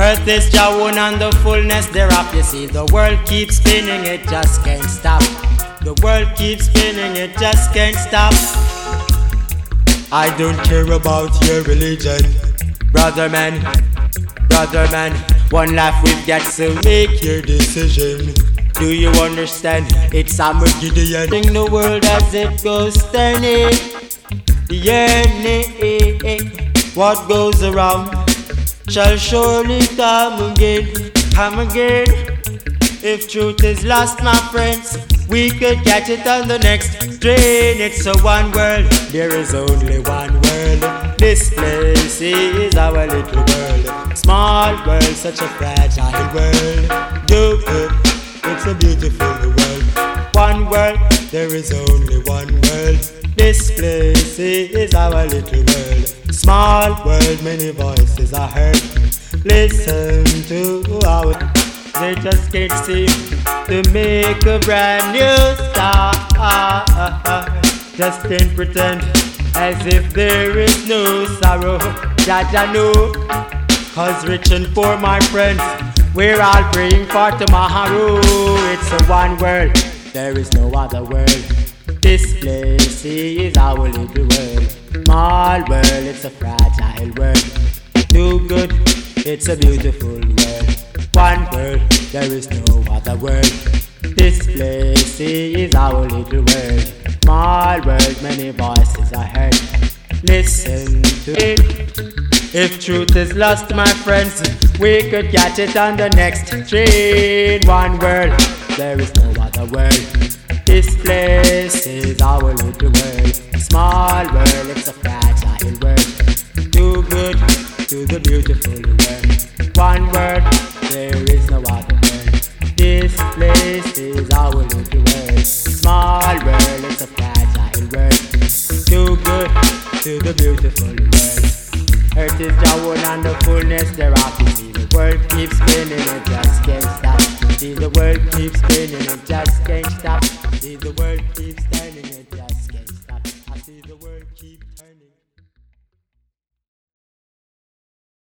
Earth is Jawun and the fullness thereof. You see, the world keeps spinning, it just can't stop. The world keeps spinning, it just can't stop. I don't care about your religion, brother man, brother man. One life we've got, so make your decision. Do you understand? It's Armageddon. Sing the world as it goes turning, yearning. What goes around shall surely come again, come again. If truth is lost, my friends, we could catch it on the next train. It's a one world, there is only one world. This place is our little world. Small world, such a fragile world. Do good, it's a beautiful world. One world, there is only one world. This place is our little world. Small world, many voices are heard. Listen to our. They just can't seem to make a brand new start. Just can't pretend as if there is no sorrow. Jaja know, 'cause rich and poor, my friends, we're all praying for tomorrow. It's a one world, there is no other world. This place is our little world. Small world, it's a fragile world. Do good, it's a beautiful world. One world, there is no other world. This place is our little world. Small world, many voices are heard. Listen to it. If truth is lost, my friends, we could catch it on the next train. One world, there is no other world. This place is our little world. Small world, it's a fragile world. Do good to the beautiful world. One world, there is no other world. This place is our little world. Small world, it's a fragile world. Do good to the beautiful world. Earth is Jawun and the fullness thereof. You see, the world keeps spinning, it just can't stop. See, the world keeps spinning, it just can't stop. See, the world keeps turning, it just